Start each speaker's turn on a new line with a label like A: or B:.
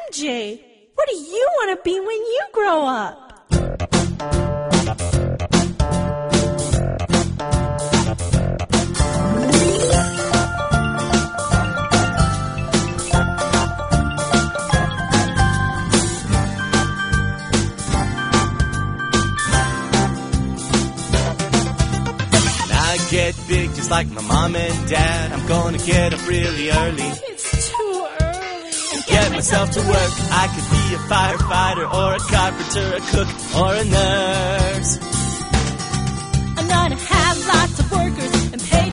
A: MJ, what do you want to be when you grow up?
B: Get big just like my mom and dad. I'm gonna get up really early.
A: It's too early.
B: Get myself to work. I could be a firefighter or a carpenter, a cook or a nurse.
A: I'm gonna have lots of workers